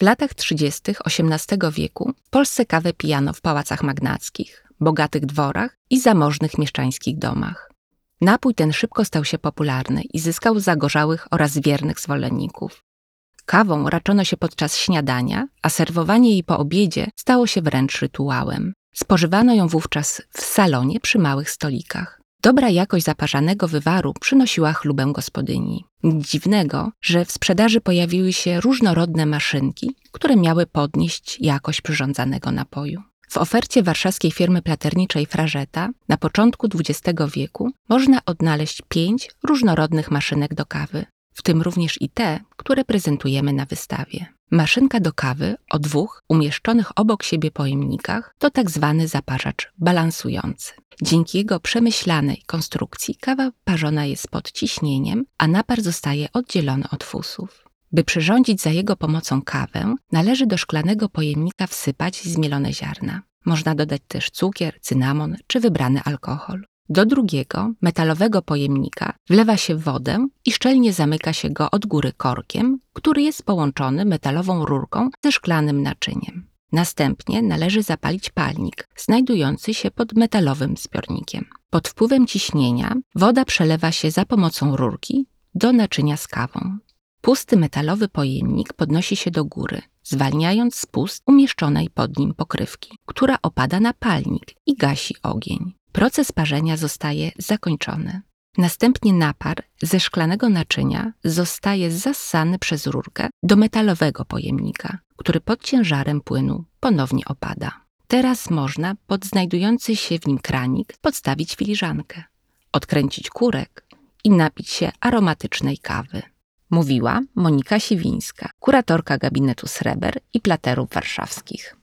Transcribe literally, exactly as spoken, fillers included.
latach trzydziestych osiemnastego wieku w Polsce kawę pijano w pałacach magnackich, bogatych dworach i zamożnych mieszczańskich domach. Napój ten szybko stał się popularny i zyskał zagorzałych oraz wiernych zwolenników. Kawą raczono się podczas śniadania, a serwowanie jej po obiedzie stało się wręcz rytuałem. Spożywano ją wówczas w salonie przy małych stolikach. Dobra jakość zaparzanego wywaru przynosiła chlubę gospodyni. Nic dziwnego, że w sprzedaży pojawiły się różnorodne maszynki, które miały podnieść jakość przyrządzanego napoju. W ofercie warszawskiej firmy platerniczej Frażeta na początku dwudziestego wieku można odnaleźć pięć różnorodnych maszynek do kawy, w tym również i te, które prezentujemy na wystawie. Maszynka do kawy o dwóch umieszczonych obok siebie pojemnikach to tak zwany zaparzacz balansujący. Dzięki jego przemyślanej konstrukcji kawa parzona jest pod ciśnieniem, a napar zostaje oddzielony od fusów. By przyrządzić za jego pomocą kawę, należy do szklanego pojemnika wsypać zmielone ziarna. Można dodać też cukier, cynamon czy wybrany alkohol. Do drugiego, metalowego pojemnika wlewa się wodę i szczelnie zamyka się go od góry korkiem, który jest połączony metalową rurką ze szklanym naczyniem. Następnie należy zapalić palnik, znajdujący się pod metalowym zbiornikiem. Pod wpływem ciśnienia woda przelewa się za pomocą rurki do naczynia z kawą. Pusty metalowy pojemnik podnosi się do góry, zwalniając spust umieszczonej pod nim pokrywki, która opada na palnik i gasi ogień. Proces parzenia zostaje zakończony. Następnie napar ze szklanego naczynia zostaje zassany przez rurkę do metalowego pojemnika, który pod ciężarem płynu ponownie opada. Teraz można pod znajdujący się w nim kranik podstawić filiżankę, odkręcić kurek i napić się aromatycznej kawy. Mówiła Monika Siwińska, kuratorka gabinetu sreber i platerów warszawskich.